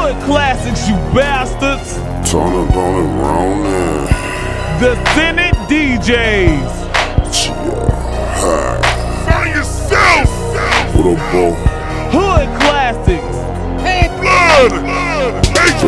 Hood classics, you bastards. Turn up on it wrong now. The Senate DJs. Find yourself. What up, bro? Hood classics. Full blood. HP.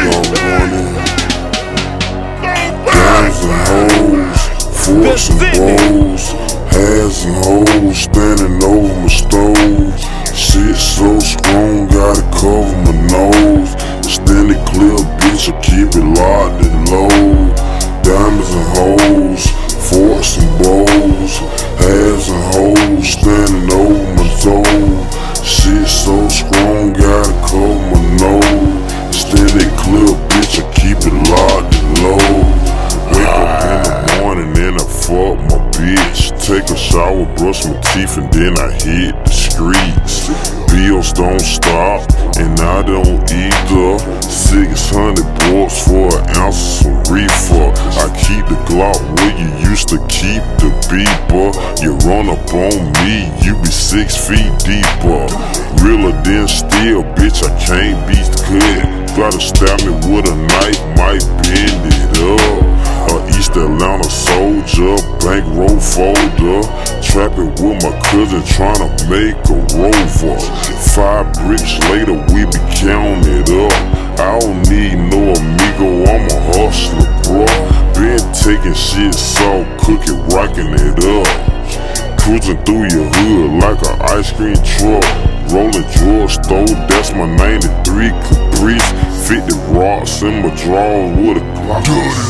Guns and hoes. Forks and bowls. Has and hoes standing over my stove. Shit so strong, gotta cover my nose. Extended clear, bitch, I keep it locked and low. Diamonds and hoes, forks and bowls. Has and hoes standing over my toe. Shit so strong, gotta cover my nose. Extended clear, bitch, I keep it locked and low. Wake up in the morning and I fuck my bitch. Take a shower, brush my teeth, and then I hit the streets. Bills don't stop, and I don't either. 600 bucks for an ounce of reefer. I keep the Glock where you used to keep the beeper. You run up on me, you be 6 feet deeper. Realer than steel, bitch, I can't be cut. Gotta stab me with a knife, might bend it up. East Atlanta soldier, bankroll folder. Trapping with my cousin, tryna make a rover. 5 bricks later, we be counting it up. I don't need no amigo, I'm a hustler, bro. Been taking shit, salt, cooking, rocking it up. Cruising through your hood like an ice cream truck. Rolling drugstore, that's my 93 Caprice. 50 rocks in my drawer with a Glock.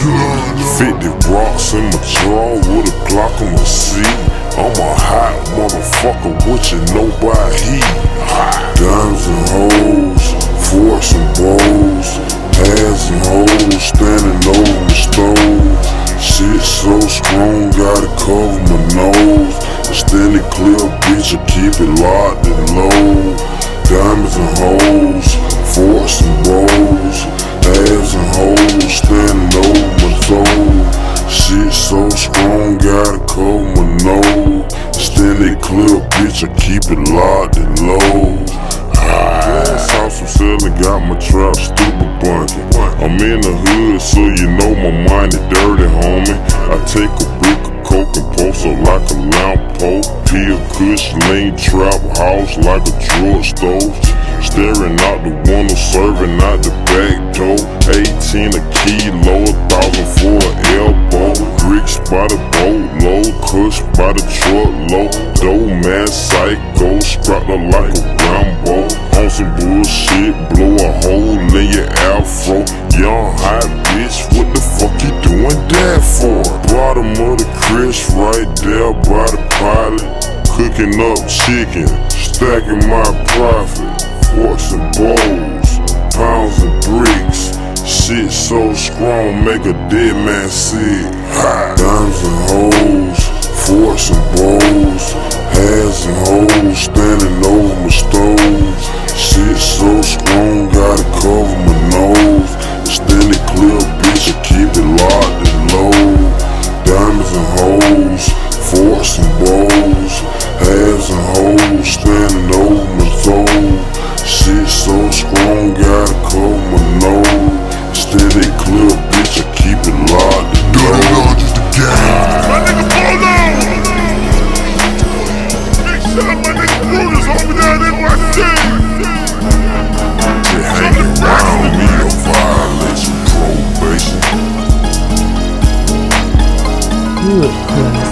50 rocks in my drawer with a Glock on my seat. I'm a hot motherfucker, what you know by heat. Diamonds and hoes, forks and bowls. Hands and hoes standing over my stove. Shit so strong, gotta cover my nose. Extended clear, bitch, I keep it locked and low. Diamonds and hoes, forks and bowls. Hands and hoes standing over my toe. Shit so strong, gotta cover my nose. Extended clear, bitch, I keep it locked and low. House I'm selling, got my trap stupid bunking. I'm in the hood, so you know my mind is dirty, homie. I take a brick of coke and post up like a lamp post. Peel kush, lean trap house like a drugstore. Staring out the window, serving out the back door. 18 a kilo, 1,000 for an elbow. Bricks by the boatload, kush by the truckload. Dough man psycho, strapped up like a Rambo. On some bullshit, blow a hole in your afro. Young hot bitch, what the fuck you doing that for? Bottom of the Chris right there by the pilot. Cooking up chicken, stacking my profit. Forks and bowls, pounds and bricks. Shit so strong, make a dead man sick. Diamonds and hoes, forks and bowls. Hands and hoes standing over my stove. Shit so strong, gotta cover my nose. Extended clear, bitch, I keep it locked and low. Diamonds and hoes, forks and bowls. Hands and hoes standing over my toe. Shit so strong, gotta cover my nose. Extended clear, bitch, I keep it locked and low. Just a game. My nigga Polo! Big shout out my nigga Brutus over there in NYC. They hanging around me, no violation, probation. Hood classics.